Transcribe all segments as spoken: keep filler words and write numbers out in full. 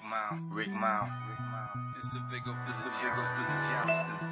Mile, Rick Mile, Rick Mile. It's the big up, it's the big up, it's the jousters.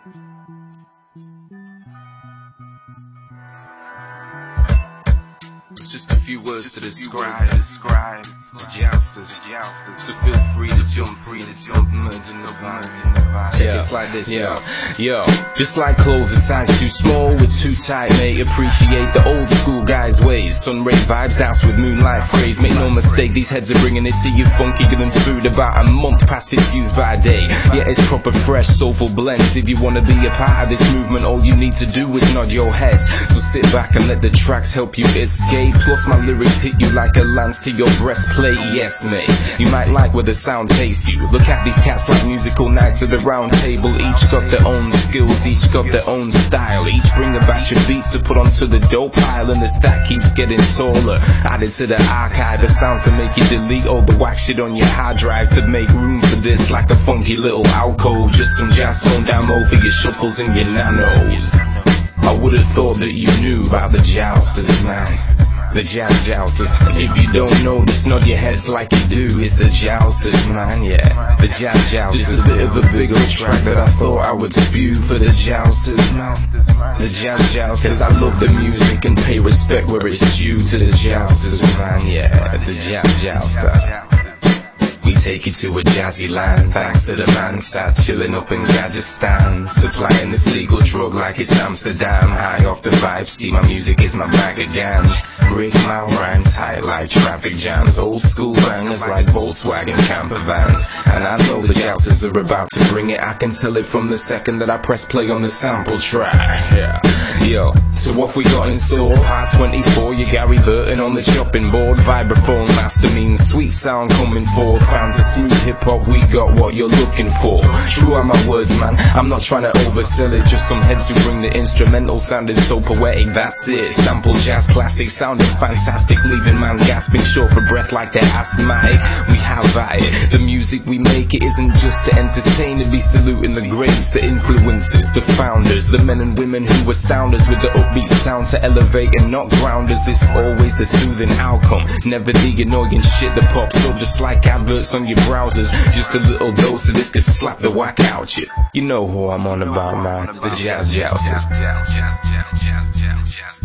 It's just a few words to describe, describe the jousters, the jousters. So feel free to jump free to submerge in the vibe. Check it's like this, yo, yo. Just like clothes, a size too small, we're too tight, mate. Appreciate the old school guys' ways. Sunray vibes, douse with moonlight phrase. Make no mistake, these heads are bringing it to you funkier than food. About a month past its use by day. Yeah, it's proper, fresh, soulful blends. If you wanna be a part of this movement, all you need to do is nod your heads. So sit back and let the tracks help you escape. Plus my lyrics hit you like a lance to your breastplate. Yes, mate, you might like where the sound takes you. Look at these cats like musical knights of the round table. Each got their own skills, each got their own style. Each bring a batch of beats to put onto the dope pile, and the stack keeps getting taller. Added to the archive of sounds to make you delete all the whack shit on your hard drive to make room for this like a funky little alcove. Just some jazz toned down low for your shuffles and your nanos. I would've thought that you knew about the jousters, man. The jazz jousters. If you don't know, just nod your heads like you do. It's the jousters, man, yeah. The jazz jousters. This is a bit of a big old track that I thought I would spew for the jousters, man. The jazz jousters. I love the music and pay respect where it's due to the jousters, man, yeah. The jazz jouster. We take you to a jazzy land, thanks to the man sat chilling up in Rajasthan, supplying this legal drug like it's Amsterdam. High off the vibes, see my music is my bag of ganja. Rick Mile rhymes tight like traffic jams, old school bangers like Volkswagen camper vans. And I know the jousters are about to bring it, I can tell it from the second that I press play on the sample track. Yeah, yo, so what we got in store? Part twenty-four, you Gary Burton on the chopping board. Vibraphone master means sweet sound coming forth. Fans of smooth hip-hop, we got what you're looking for. True are my words, man, I'm not trying to oversell it. Just some heads who bring the instrumental sounding so poetic, that's it. Sample jazz classic, sounding fantastic, leaving man gasping short for breath like they're asthmatic. We have at it, the music we make, it isn't just to entertain, to be saluting the greats, the influences, the founders, the men and women who astound us with the upbeat sound to elevate and not ground us. It's always the soothing outcome, never the annoying shit that pops up just like adverts on your browsers. Just a little dose of this could slap the whack out you. You know who I'm on about, man. The jazz jousters.